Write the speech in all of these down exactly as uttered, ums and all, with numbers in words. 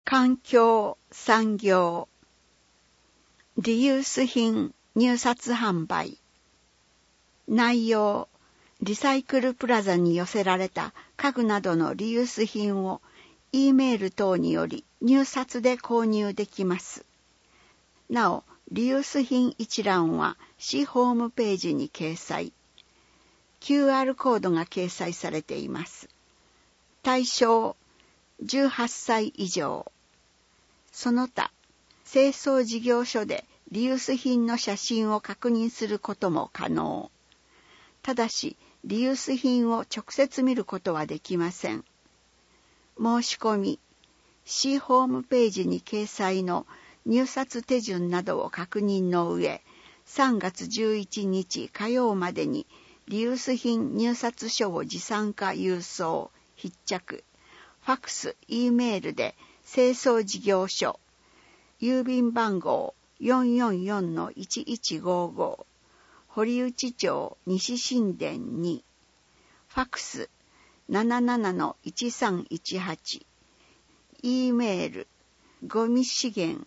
環境産業リユース品入札販売内容リサイクルプラザに寄せられた家具などのリユース品を E メール等により入札で購入できます。なお、リユース品一覧は市ホームページに掲載。キューアール コードが掲載されています。対象じゅうはっさい以上。その他、清掃事業所でリユース品の写真を確認することも可能。ただし、リユース品を直接見ることはできません。申し込み、市ホームページに掲載の入札手順などを確認の上、さんがつじゅういちにち火曜までにリユース品入札書を持参か郵送、必着、ファクス、E メールで清掃事業所、郵便番号 よんよんよんのいちいちごご、堀内町西新田に、ファクス ななななのいちさんいちはち、E メール、ゴミ資源、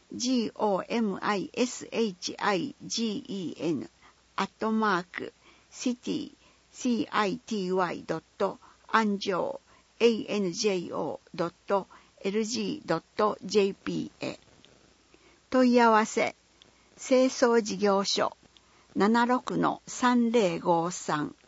ゴミシgen、アットマーク、シティ、シティ ドット アンジョー、アンジョー ドット エルジー ドット ジェーピー へ。問い合わせ、清掃事業所 ななじゅうろくのさんぜろごさん